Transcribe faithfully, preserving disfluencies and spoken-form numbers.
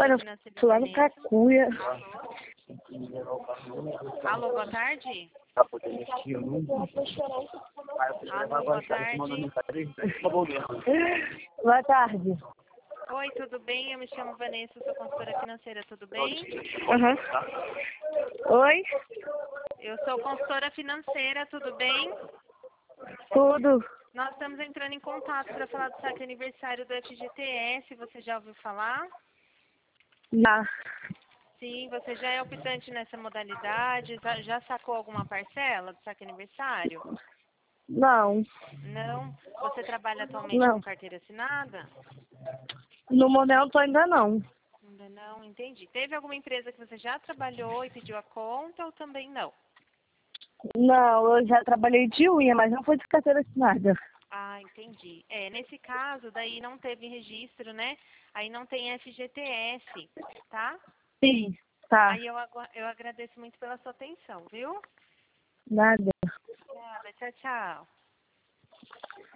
Olha, financeira eu lá no Vanessa. Cacuia. Alô, boa tarde. Alô, boa tarde. Boa tarde. Oi, tudo bem? Eu me chamo Vanessa, sou consultora financeira, tudo bem? Uhum. Oi? Eu sou consultora financeira, tudo bem? Tudo? Nós estamos entrando em contato para falar do saque aniversário do F G T S, você já ouviu falar? Já. Sim, você já é optante nessa modalidade, já, já sacou alguma parcela do saque aniversário? Não. Não? Você trabalha atualmente Não. com carteira assinada? No momento ainda não. Ainda não, entendi. Teve alguma empresa que você já trabalhou e pediu a conta ou também não? Não, eu já trabalhei de unha, mas não foi de carteira assinada. Ah, entendi. É, nesse caso, daí não teve registro, né? Aí não tem F G T S, tá? Sim, tá. Aí eu, agu- eu agradeço muito pela sua atenção, viu? Nada. Obrigada, tchau, tchau.